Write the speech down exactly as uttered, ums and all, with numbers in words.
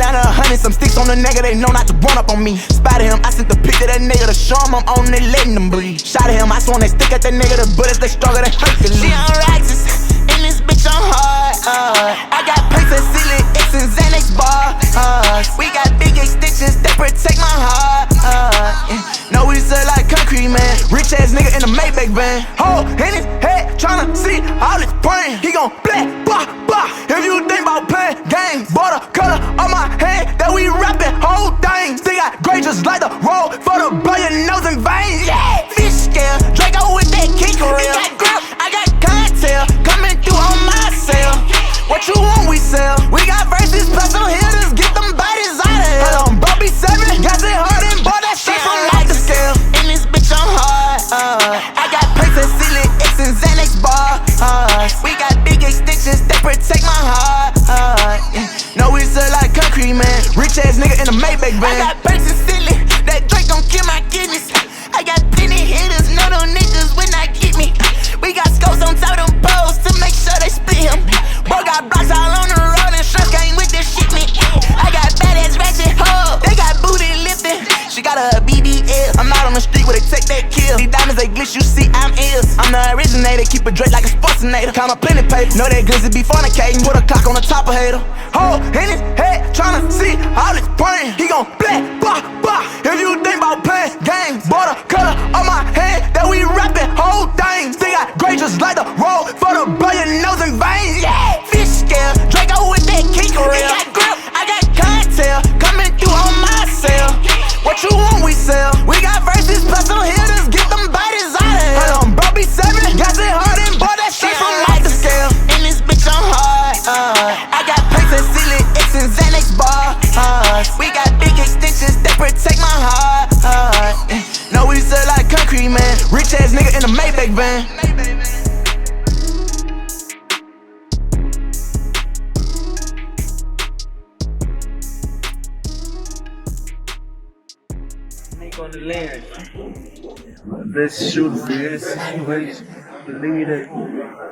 Atlanta, a hundred, some sticks on the nigga, they know not to run up on me. Spotted him, I sent the pic to that nigga to show him I'm on it, letting them breathe. Shot at him, I swung they stick at that nigga, the bullets they struggle, they Hercules. She on Raxus, in this bitch I'm hard. Uh, I got plates and ceiling, X and Xanax bar. Uh, we got big extensions that protect my heart. Uh, yeah. No, we sell like concrete, man. Rich ass nigga in a Maybach van. Hole in his head, tryna see all his brain. He gon' black, bah, bah. If you think about playing games, border color on my hand, that we rapping whole thing. Still got gray just like the road for the blow your nose and veins. Yeah, fish scale, Draco with that kick reel. He got grip, I got contact coming through on my cell. What you want, we sell. We got verses plus some hitters, get them bodies out of here. Hold on, bro, be seven, got it hard and bought that shit from like the scale. In this bitch, I'm hard. Uh, I got plates and ceiling, X and Xanax bar. Uh, we got big extensions that protect my heart. Uh, yeah. No, we sell like concrete, man. Rich ass nigga in a Maybach van. I got plates and ceiling, that Drake gon' kill my kidneys. I got plenty hitters, none of them niggas will not get me. We got scopes on top of them poles to make sure they split him. Boy got blocks all on the road and shrimp came with this shit, man. I got badass ratchet hoes, they got booty lifting. She got a B B L, I'm out on the street where they take that kill. These diamonds they glitch, you see I'm ill. I'm the originator, keep a Drake like a sportsinator. Count my plenty paper, know that glizzy be fornicating. Put a clock on the top of hater. Hole in his head, tryna see all his brain. He gon' black, bah, bah. If you think about playing games, border color on my hand, that we rapping whole thing. Still got gray just like the road for the blow your nose and veins. Yeah, fish scale, Draco with that kick reel. He got grip, I got contact coming through on my cell. What you want, we sell. We got verses plus some hitters, get them bodies out of here. Hold on, bro, be seven, got it hard and bought that shit from like the scale. In this bitch, I'm hard. Uh, I got plates and ceiling, X and Xanax bar. Uh, we got big extensions that protect my heart. Uh, yeah. No, we sell like concrete, man. Rich ass nigga in a Maybach van. On the land. Best shooter for this situation. Believe that.